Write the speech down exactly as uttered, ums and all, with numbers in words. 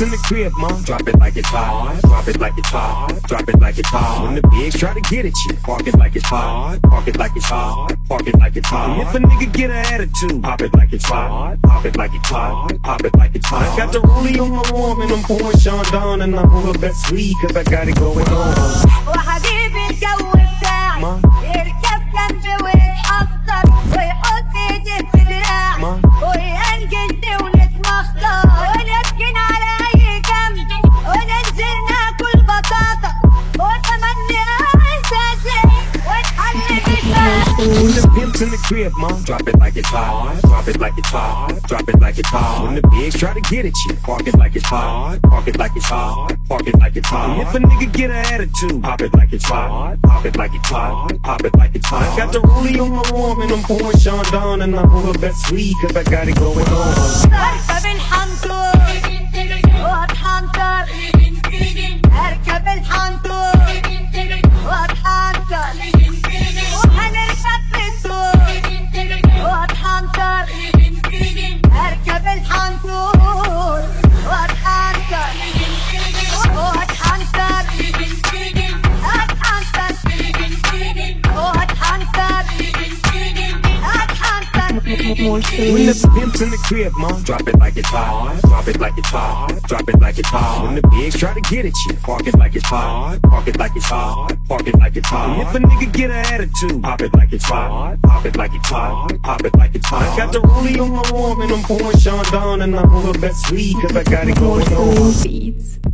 pimps in the crib, ma. Drop it like it's hot. Drop it like it's hot. Drop it like it's hot. When the pigs try to get at you, park it like it's hot. Park it like it's hot. Park it like it's hot. And if a nigga get an attitude, pop it like it's hot. Pop it like it's hot. Pop it like it's hot. I got the rollie on my arm and I'm pouring Sean Don and I'm on her best sleeve cause I got it going on. وحبيبي الجو بتاعي يركب جنبي ويتأثر ويحط ايدي في دراعي وينجدني ونتمخطر ونسكن على اي جنب وننزل ناكل بطاطا وتمني اساسي ونحل بالفعل. When the pimps in the crib, ma. Drop it like it's hot. Drop it like it's hot. Drop it like it's hot. When the pigs try to get at you, park it like it's hot. Park it like it's hot. Park it like it's hot. And if a nigga get an attitude, pop it like it's hot. Pop it like it's hot. Pop it like it's hot. I got the rollie on my arm and I'm pouring Sean Don and I'm on her best sleeve cause I got it going on. اركب الحنطور واتحنطر اركب الحنطور واتحنطر وهنركب بالطور واتحنطر اركب الحنطور واتحنطر واتحنطر اتحنطر واتحنطر When the pimps in the crib, ma. Drop it like it's hot. Drop it like it's hot. Drop it like it's hot. When the pigs try to get at you, park it like it's hot. Park it like it's hot. Park it like it's hot. And if a nigga get an attitude, pop it like it's hot. Pop it like it's hot. Pop it like it's hot. I got the rollie on my arm and I'm pouring Sean Don and I'm on her best sleeve cause I got it going on. Beats.